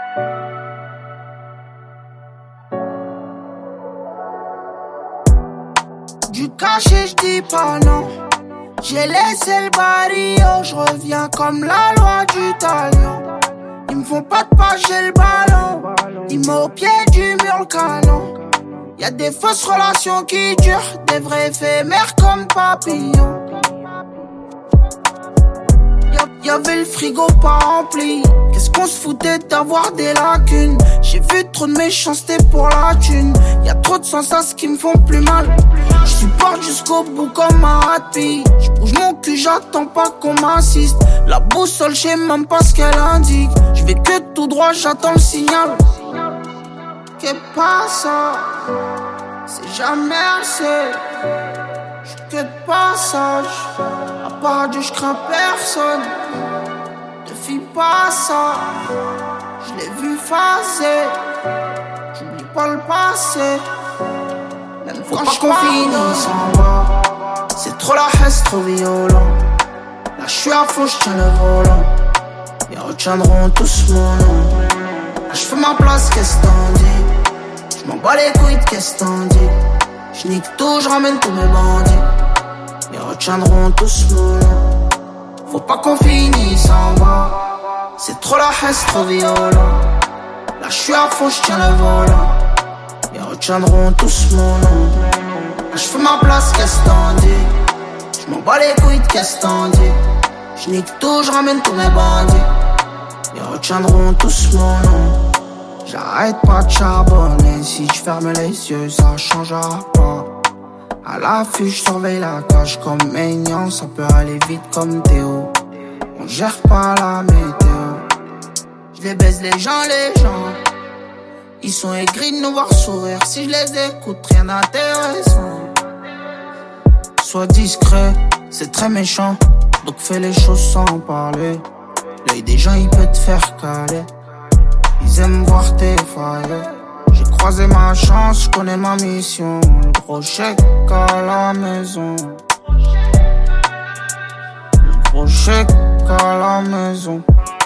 Du cachet, j'dis pas non. J'ai laissé le barrio, j'reviens comme la loi du talion. Ils me font pas de pas, j'ai le ballon. Ils m'ont au pied du mur le canon. Y'a des fausses relations qui durent, des vrais éphémères comme papillons. Y'avait le frigo pas rempli. Qu'est-ce qu'on se foutait d'avoir des lacunes. J'ai vu trop de méchanceté pour la thune. Y'a trop de sensations qui me font plus mal. J'supporte jusqu'au bout comme un happy. J'bouge mon cul, j'attends pas qu'on m'assiste. La boussole, j'sais même pas ce qu'elle indique. J'vais que tout droit, j'attends le signal. Qu'est passa? C'est jamais assez. J'suis que de passage. À part Dieu, j'crains personne. Te fie pas ça. J'l'ai vu phaser. J'oublie pas le passé. Même quand qu'on finit s'en va. C'est trop la haine, trop violent. Là j'suis à fond, j'tiens le volant. Ils retiendront tous mon nom. Là j'fais ma place, qu'est-ce t'en dis? J'm'en bats les couilles, qu'est-ce t'en dis? J'nique tout, j'ramène tous mes bandits. Ils retiendront tous mon nom. Faut pas qu'on finisse en bas. C'est trop la haine, trop violent. Là j'suis à fond, j'tiens le volant. Ils retiendront tous mon nom. Là j'fais ma place, qu'est-ce t'en dis? J'm'en bats les couilles, qu'est-ce t'en dis? J'nique tout, j'ramène tous mes bandits. Ils retiendront tous mon nom. J'arrête pas de charbonner. Si j'ferme les yeux, ça changera pas. À l'affût, j'surveille la cage comme Maignan. Ça peut aller vite comme Théo. On gère pas la météo. J'les baise les gens. Ils sont aigris de nous voir sourire. Si je les écoute, rien d'intéressant. Sois discret, c'est très méchant. Donc fais les choses sans parler. L'œil des gens, il peut te faire caler. Ils aiment voir tes failles. J'ai croisé ma chance, je connais ma mission. Le gros chèque à la maison. Le gros chèque à la maison.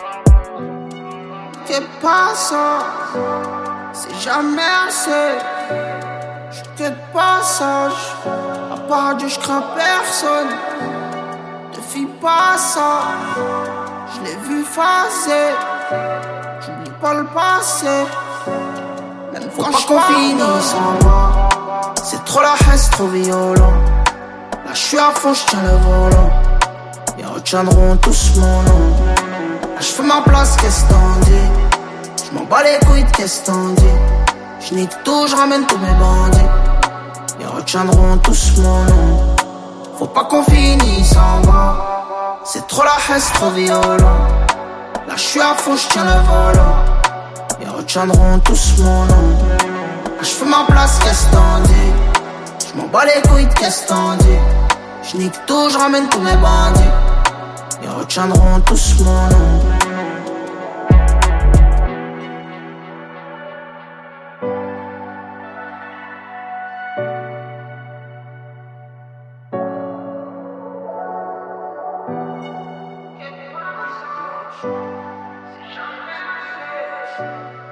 Qu'est passa? C'est jamais assez. J'suis que de passage. À part Dieu, j'crains personne. Te fie pas ça. J'l'ai vu phaser. J'oublie pas le passé. Même quand qu'on finisse en bas. C'est trop la haine, trop violent. Là j'suis à fond, j'tiens le volant. Ils retiendront tous mon nom. Là j'fais ma place, qu'est-ce t'en dis? J'm'en bats les couilles, qu'est-ce t'en dis? J'nique tout, j'ramène tous mes bandits. Ils retiendront tous mon nom. Faut pas qu'on finisse en bas. C'est trop la haine, trop violent. Là j'suis à fond, j'tiens le volant. Ils retiendront tous mon nom. Là j'fais ma place, qu'est-ce t'en dis? J'm'en bats les couilles, qu'est-ce t'en dis? J'nique tout, j'ramène tous mes bandits. Ils retiendront tous mon nom. C'est jamais assez.